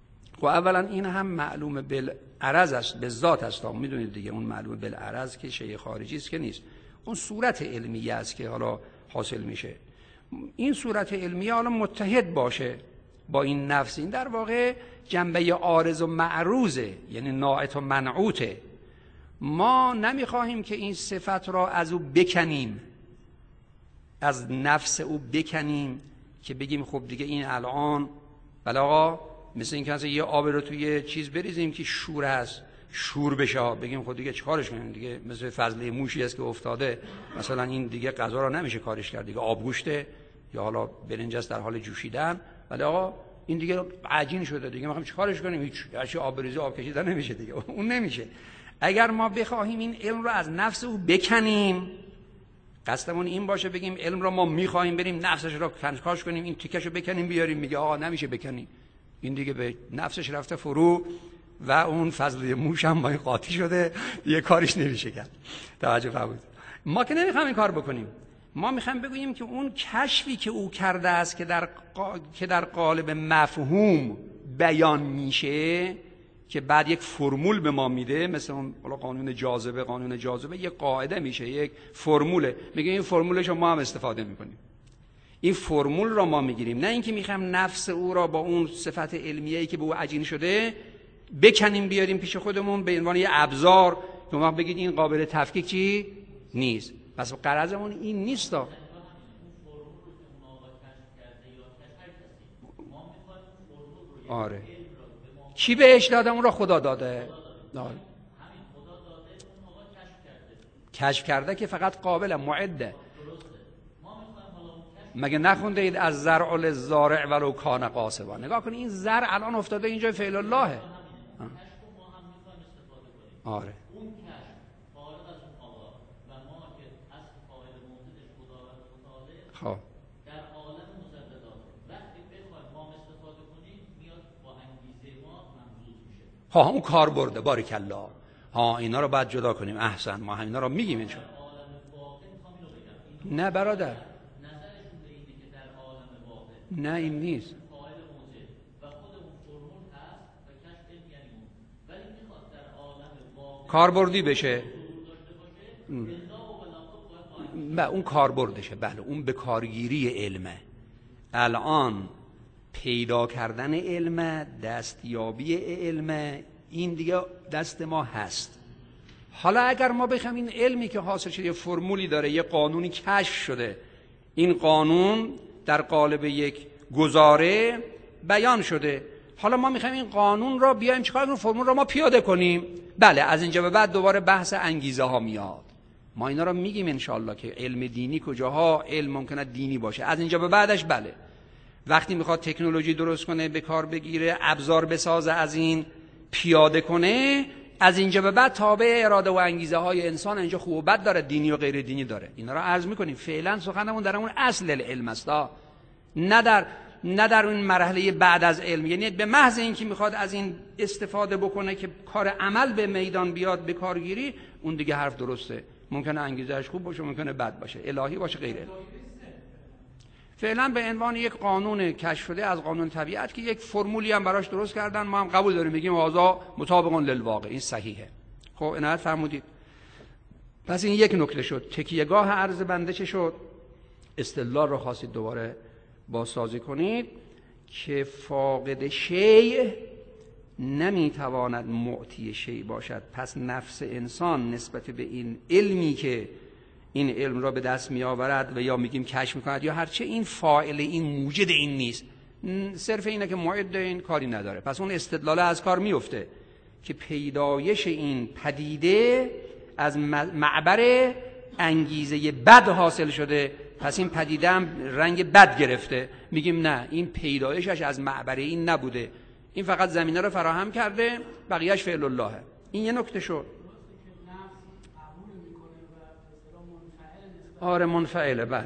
[SPEAKER 1] خب اولا این هم معلوم بالعرض است، به ذات است. میدونید دیگه اون معلوم بالعرض که شیء خارجی است که نیست، اون صورت علمیه است که حالا حاصل میشه. این صورت علمیه حالا متحد باشه با این نفس، این در واقع جنبه عارض و معروضه، یعنی ناعت و منعوته. ما نمیخواهیم که این صفت را از او بکنیم، از نفس او بکنیم که بگیم خب دیگه این الان بله آقا مثل این که یه آب رو توی چیز بریزیم که شور هست شور بشه، بگیم خب دیگه چیکارش کنیم دیگه، مثل فضله موشی است که افتاده مثلا این دیگه غذا را نمیشه کارش کرد دیگه، آبگوشته یا حالا برنج است در حال جوشیدن، ولی آقا این دیگه عجین شده دیگه ما چیکارش کنیم، هیچ هرچی آب بریزی آب کشیدن نمیشه دیگه، اون نمیشه. اگر ما بخواهیم این علم رو از نفس او بکنیم، قصدمون این باشه بگیم علم رو ما میخواهیم بریم نفسش رو کنکاش کنیم، این تیکش رو بکنیم بیاریم، میگه آقا نمیشه بکنی، این دیگه به نفسش رفته فرو و اون فضله موش هم با این قاطی شده دیگه کارش نمیشه کرد. توجه فرمودید. ما که نمیخوایم این کار بکنیم، ما میخوایم بگوییم که اون کشفی که او کرده است که در قا... که در قالب مفهوم بیان میشه، که بعد یک فرمول به ما میده، مثل اون قانون جاذبه، قانون جاذبه یک قاعده میشه، یک فرموله، میگه این فرمولش رو ما هم استفاده میکنیم، این فرمول را ما میگیریم، نه اینکه میخوایم نفس او را با اون صفت علمیه‌ای که به او عجین شده بکنیم بیاریم پیش خودمون به عنوان یه ابزار که ما بگید این قابل تفکیک چی نیست. پس غرضمون این نیست. آره کی بهش داده؟ اون را خدا داده. آره. کشف کرده که فقط قابل معده. مگه نخونده اید از زرع للزارع ولو کان قاصبا؟ نگاه کنید این زرع الان افتاده اینجا فعل اللهه. آره
[SPEAKER 2] اون کشف فارغ از اون آقا و ما که اصل فاعل موجودش خداوند متعالی
[SPEAKER 1] خب
[SPEAKER 2] در عالم مجردات وقتی بخوایم ما استفاده کنیم میاد با انگیزه ما ممزوج میشه.
[SPEAKER 1] ها اون کار برده. بارک الله. ها اینا رو باید جدا کنیم. احسن، ما همینا رو میگیم ان شاء الله. نه برادر،
[SPEAKER 2] نظرشون به اینه که در عالم واقع
[SPEAKER 1] نه این نیست.
[SPEAKER 2] فاعل موجود و خود اون فرمول هست و کشف یعنی اون، ولی میخواد در عالم واقع
[SPEAKER 1] کاربردی بشه. بله اون کاربردشه. بله اون به کارگیری علمه. الان پیدا کردن علم، دستیابی علم، این دیگه دست ما هست. حالا اگر ما بخوایم این علمی که حاصل شده یه فرمولی داره، یه قانونی کشف شده، این قانون در قالب یک گزاره بیان شده، حالا ما میخوایم این قانون را بیایم چیکار کنیم؟ فرمول را ما پیاده کنیم. بله از اینجا به بعد دوباره بحث انگیزه ها میاد. ما اینا را میگیم انشالله که علم دینی کجاها علم ممکنه دینی باشه. از اینجا به بعدش بله وقتی میخواد تکنولوژی درست کنه، به کار بگیره، ابزار بسازه، از این پیاده کنه، از اینجا به بعد تابع اراده و انگیزه های انسان اینجا خوب و بد داره، دینی و غیر دینی داره. اینا را عرض میکنیم. فعلا سخنمون در اون اصل علم است، نه در نه در اون مرحله بعد از علم. یعنی به محض اینکه میخواد از این استفاده بکنه که کار عمل به میدان بیاد، به کارگیری، اون دیگه حرف درسته. ممکنه انگیزهش خوب باشه، ممکنه بد باشه، الهی باشه، غیر الهی. فعلا به عنوان یک قانون کشف شده از قانون طبیعت که یک فرمولی هم براش درست کردن، ما هم قبول داریم، میگیم هذا مطابق للواقع، این صحیحه. خب عنایت فرمودید. پس این یک نکته شد. تکیهگاه عرض بنده چه شد؟ استدلال رو خواستید دوباره بازسازی کنید که فاقد شیء نمیتواند معطی شیء باشد. پس نفس انسان نسبت به این علمی که این علم را به دست می آورد و یا میگیم کشف میکند یا هرچه، این فاعل، این موجد این نیست، صرف اینه که معد این کاری نداره. پس اون استدلال از کار میفته که پیدایش این پدیده از معبر انگیزه بد حاصل شده، پس این پدیده هم رنگ بد گرفته. میگیم نه، این پیدایشش از معبر این نبوده، این فقط زمینه رو فراهم کرده، بقیهش فعل اللهه. این یه نکته شد. آره منفعله. بله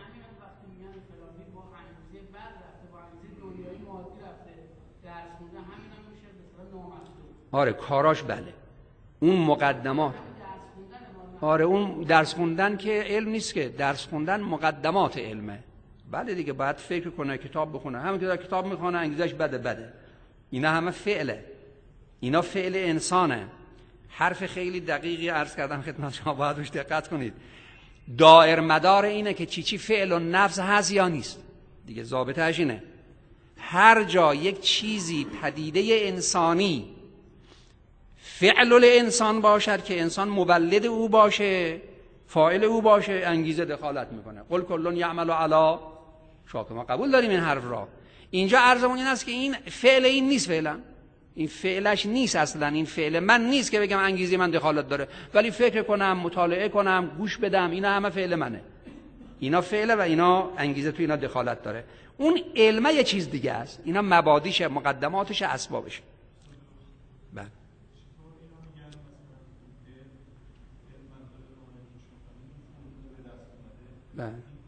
[SPEAKER 1] آره کاراش بله اون مقدمات. آره اون درس خوندن که علم نیست، که درس خوندن مقدمات علمه. بله دیگه باید فکر کنه، کتاب بخونه. همین که در کتاب میخونه انگیزش بده بده، اینا همه فعله، اینا فعل انسانه. حرف خیلی دقیقی عرض کردم خدمت شما، باید روش دقت کنید. دائر مدار اینه که چی چی فعل و نفس هست یا نیست دیگه. ضابطه‌اش اینه هر جا یک چیزی پدیده انسانی فعل الانسان باشد که انسان مولد او باشه، فاعل او باشه، انگیزه دخالت میکنه. قل کل یعمل علی شاکر. ما قبول داریم این حرف را. اینجا عرضمون این است که این فعل این نیست، فعلا این فعلش نیست، اصلا این فعل من نیست که بگم انگیزه من دخالت داره، ولی فکر کنم، مطالعه کنم، گوش بدم، اینا همه فعل منه. اینا فعله و اینا انگیزه تو اینا دخالت داره. اون علمه یه چیز دیگه است، اینا مبادیش، مقدماتش، اسبابش. بله بله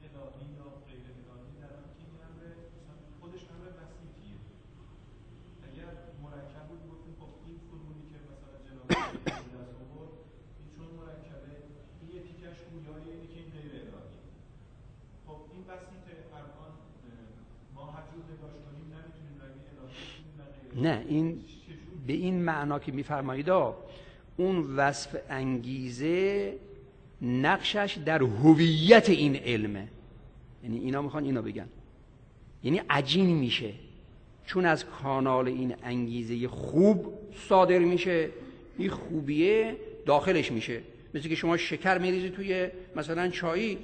[SPEAKER 1] نه، این به این معنا که میفرمایید اون وصف انگیزه نقشش در هویت این علمه. یعنی اینا میخوان اینو بگن، یعنی عجین میشه چون از کانال این انگیزه خوب صادر میشه، این خوبیه داخلش میشه. مثل که شما شکر میریزی توی مثلا چایی.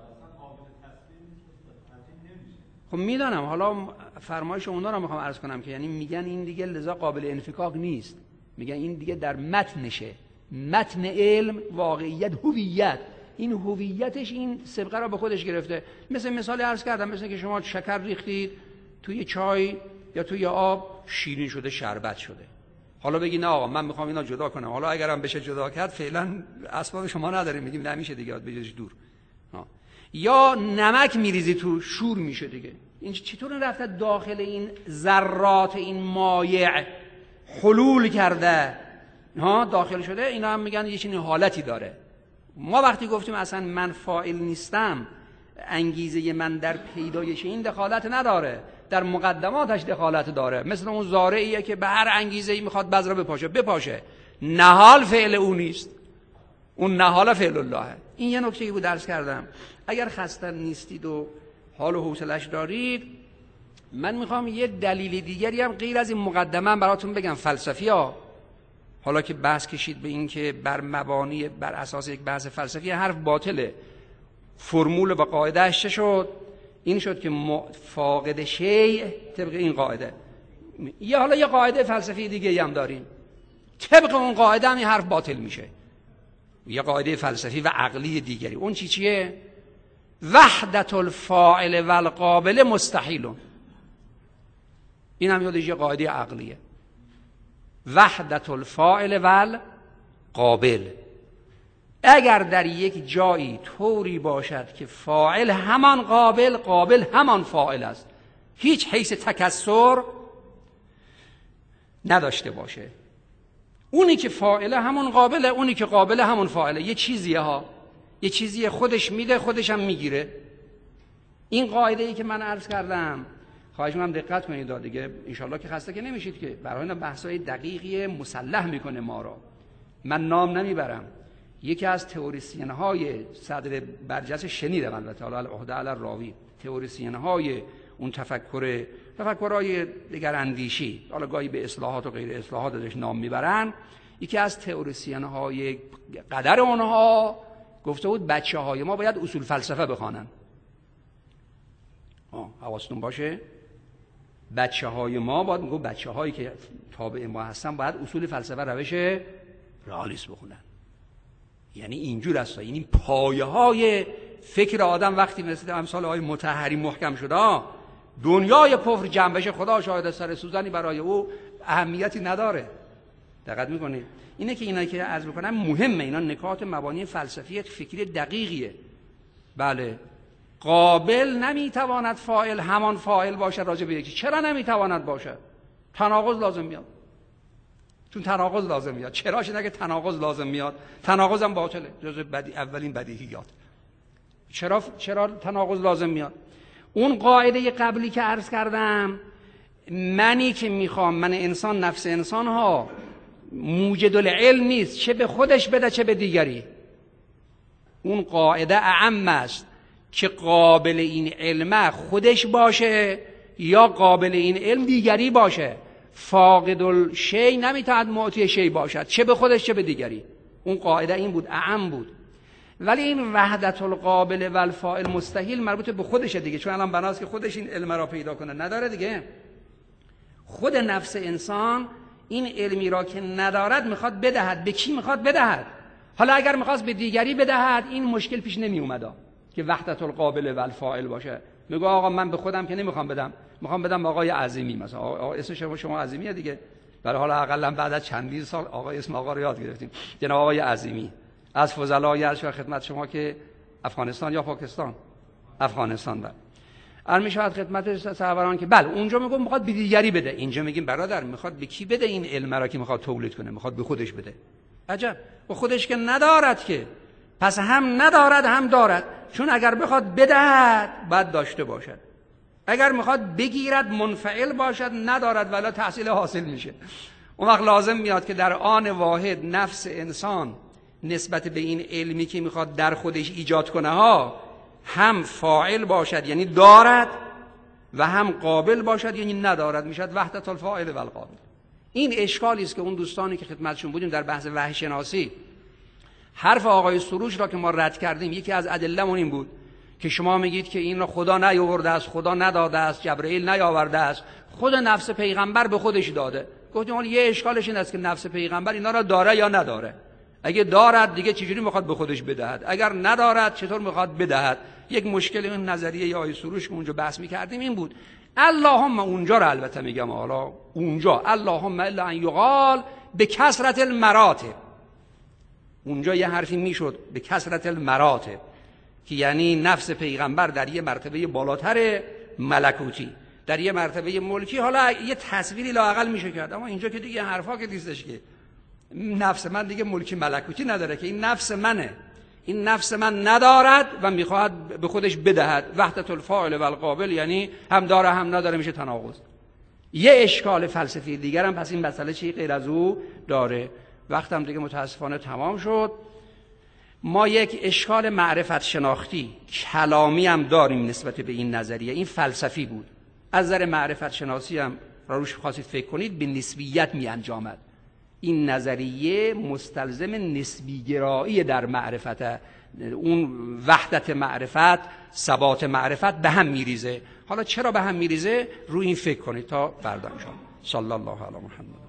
[SPEAKER 1] خب میدانم، حالا فرمایش اونا رو میخوام عرض کنم که یعنی میگن این دیگه لذا قابل انفکاک نیست، میگن این دیگه در متنشه، متن علم، واقعیت، هویت. این هویتش این سبقه را به خودش گرفته. مثل مثالی عرض کردم، مثل که شما شکر ریختید توی چای یا توی آب، شیرین شده، شربت شده. حالا بگی نه آقا من میخوام اینا جدا کنم، حالا اگرم بشه جدا کرد فعلا اسباب شما نداریم، میگیم نمیشه دیگه، باید بجاش دور. ها. یا نمک میریزی تو، شور میشه دیگه. این چطور رفته داخل این ذرات این مایع حلول کرده، ها داخل شده. اینا هم میگن یه چنین حالتی داره. ما وقتی گفتیم اصلا من فاعل نیستم، انگیزه من در پیدایش این دخالت نداره، در مقدماتش دخالت داره. مثل اون زارعیه که به هر انگیزه‌ای میخواد بذر بپاشه بپاشه، نهال فعل او نیست، اون نهال فعل الله. این یه نکته‌ای بود درس کردم. اگر خسته نیستید و حال و حوصله‌اش دارید، من میخوام یه دلیل دیگری هم غیر از این مقدمه براتون بگم. فلسفی ها حالا که بحث کشید به این که بر مبانی، بر اساس یک بحث فلسفی حرف باطله، فرمول و قاعده‌اش چه شد؟ این شد که فاقد شیء طبق این قاعده. یا حالا یه قاعده فلسفی دیگه هم داریم، طبق اون قاعده هم این حرف باطل میشه. یه قاعده فلسفی و عقلی دیگری، اون چی چیه؟ وحدت الفاعل و القابل مستحیل. این هم یادش یه قاعده عقلیه، وحدت الفاعل و القابل. اگر در یک جایی طوری باشد که فاعل همان قابل، قابل همان فاعل است، هیچ حیث تکسر نداشته باشه، اونی که فاعله همون قابله، اونی که قابله همون فاعله، یه چیزیه ها، یه چیزیه، خودش میده خودش هم میگیره. این قاعده ای که من عرض کردم، خواهش می‌کنم دقت کنید دیگه، انشالله که خسته که نمیشید که برای اینا بحث‌های دقیقی مسلح میکنه ما را. من نام نمیبرم، یکی از تئوریسین‌های صدر برجسته شنیدم، البته حالا العهده علی الراوی، تئوریسین‌های اون تفکر تفکرهای دیگر اندیشی، حالا گاهی به اصلاحات و غیر اصلاحات ازش نام میبرن. یکی از تئوریسین‌های قدر اونها گفته بود بچه‌های ما باید اصول فلسفه بخوانن. آه حواستون باشه، بچه‌های ما باید، میگه بچه‌هایی که تابع ما هستن باید اصول فلسفه، روش رئالیسم بخونن. یعنی اینجور است، یعنی پایه‌های فکر آدم وقتی مثل امثال آقای مطهری محکم شده، دنیای کفر جنبش خدا شاهد سر سوزنی برای او اهمیتی نداره. دقت میکنید؟ اینه که اینا که عرض میکنم مهمه، اینا نکات مبانی فلسفی فکری دقیقیه. بله، قابل نمیتواند فاعل همان فاعل باشه راجع به یکی. چرا نمیتواند باشه؟ تناقض لازم میاد، چون تناقض لازم میاد. چرا؟ چون اگه تناقض لازم میاد، تناقض هم باطله، جزء بدی اولین بدیهیات. چرا چرا تناقض لازم میاد؟ اون قاعده قبلی که عرض کردم، منی که میخوام، من انسان، نفس انسان ها موجد العلم نیست، چه به خودش بده چه به دیگری. اون قاعده اعم است که قابل این علم خودش باشه یا قابل این علم دیگری باشه. فاقد الشیء نمیتواند معطی شیء باشد، چه به خودش چه به دیگری. اون قاعده این بود، اعم بود. ولی این وحدت القابل و الفاعل مستحیل مربوط به خودشه دیگه، چون الان بناست که خودش این علم را پیدا کنه، نداره دیگه. خود نفس انسان این علمی را که ندارد میخواد بدهد. به کی میخواد بدهد؟ حالا اگر میخواست به دیگری بدهد این مشکل پیش نمی اومد که وحدت القابل و الفاعل باشه. میگه آقا من به خودم که نمیخوام بدم، میخوام بدم به آقای عظیمی، مثلا آقا اسم شما شما عظیمیه دیگه، ولی حالا حداقل بعد از چندین سال آقا اسم آقا رو یاد گرفتیم، جناب آقای عظیمی از فضلای عرش و خدمت شما که افغانستان یا پاکستان، افغانستان بود. الان میشود خدمت سروران که بله اونجا میگم میخواد به دیگری بده، اینجا میگیم برادر میخواد به کی بده این علم را که میخواد تولید کنه؟ میخواد به خودش بده. عجب، به خودش که ندارد که، پس هم ندارد هم دارد، چون اگر بخواد بدهد باید داشته باشد، اگر میخواد بگیرد منفعل باشد، ندارد ولی تحصیل حاصل میشه. اون وقت لازم میاد که در آن واحد نفس انسان نسبت به این علمی که میخواد در خودش ایجاد کنه ها هم فاعل باشد یعنی دارد، و هم قابل باشد یعنی ندارد، میشد وحدت الفاعل و القابل. این اشکالی است که اون دوستانی که خدمتشون بودیم در بحث وحی شناسی حرف آقای سروش را که ما رد کردیم، یکی از ادله‌مون این بود که شما میگید که این را خدا نیاورده است، خدا نداده است، جبرئیل نیاورده است، خود نفس پیغمبر به خودش داده. گفتیم یه اشکالش این است که نفس پیغمبر اینا را داره یا نداره. اگه دارد دیگه چجوری میخواد به خودش بدهد؟ اگر ندارد چطور میخواد بدهد؟ یک مشکل این نظریه یا آقای سروش که اونجا بحث میکردیم این بود. اللهم اونجا رو البته میگم، حالا اونجا اللهم الا ان یقال به کثرت المراتب، اونجا یه حرفی میشد به کثرت المراتب که یعنی نفس پیغمبر در یه مرتبه بالاتر ملکوتی، در یه مرتبه ملکی، حالا یه تصویری لااقل میشه کرد. اما اینجا که دیگه حرفا که نیستش که نفس من دیگه ملکی ملکوتی نداره که این نفس منه، این نفس من ندارد و میخواهد به خودش بدهد. وحدت الفاعل و القابل یعنی هم داره هم نداره، میشه تناقض. یه اشکال فلسفی دیگر هم پس این مسئله چی غیر از او داره. وقتم دیگه متاسفانه تمام شد. ما یک اشکال معرفت شناختی کلامی هم داریم نسبت به این نظریه، این فلسفی بود. از نظر معرفت شناسی هم را روش خواستید فکر کنید، به نسبیت می انجامد. این نظریه مستلزم نسبی گرایی در معرفت، اون وحدت معرفت، ثبات معرفت به هم میریزه. حالا چرا به هم میریزه؟ روی این فکر کنید تا فردا ان شاء الله. صلی الله علی محمد.